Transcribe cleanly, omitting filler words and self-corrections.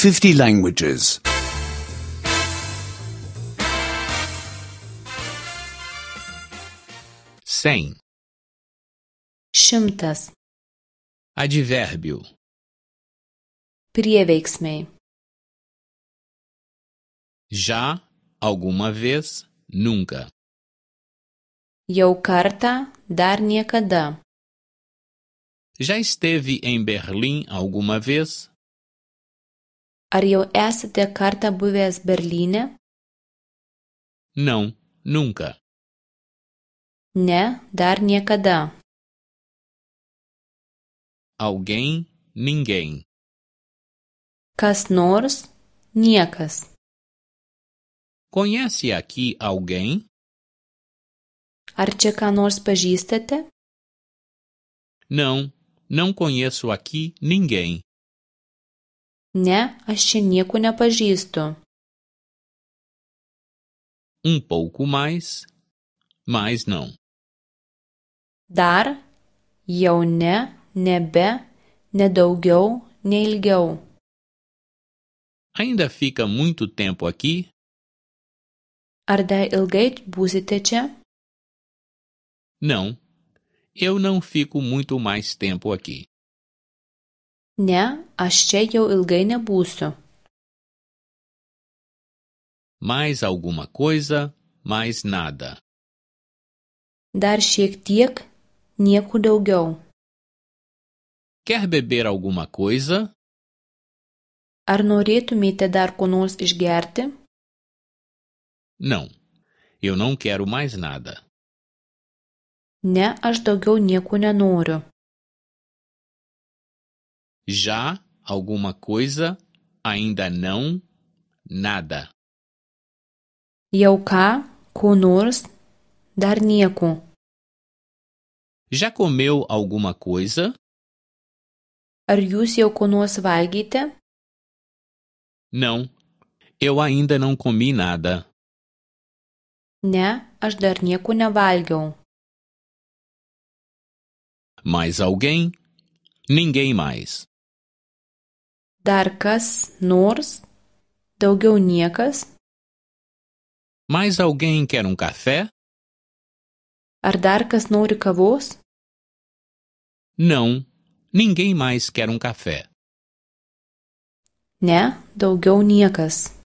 50 languages. 100. 100. Advérbio. Prieveiksmiai. Já, alguma vez, nunca. Jau kartą, dar niekada. Já esteve em Berlim alguma vez? Ar jau esate kartą buvęs Berlyne? Não, nunca. Ne, dar niekada. Alguém, ninguém. Kas nors, niekas. Conhece aqui alguém? Ar čia ką nors pažįstate? Não, não conheço aqui ninguém. Ne, aš čia nieko nepažįstu. Um pouco mais, mas não. Dar, jau ne, nebe, ne daugiau, ne ilgiau. Ainda fica muito tempo aqui? Ar dar ilgai būsite čia? Não, eu não fico muito mais tempo aqui. Ne, aš čia jau ilgai nebūsiu. Mais alguma coisa, mais nada. Dar šiek tiek, nieko daugiau. Quer beber alguma coisa? Ar norėtumėte dar ko nors išgerti? Não, eu não quero mais nada. Ne, aš daugiau nieko nenoriu. Já, alguma coisa, ainda não, nada. Jau ką, ko nors, dar nieko. Já comeu alguma coisa? Ar jūs jau ko nors valgėte? Não, eu ainda não comi nada. Ne, aš dar nieko nevalgiau. Mais alguém? Ninguém mais. Dar kas nors, daugiau niekas. Mais alguém quer um café? Ar dar kas nori kavos? Não, ninguém mais quer um café. Ne, daugiau niekas.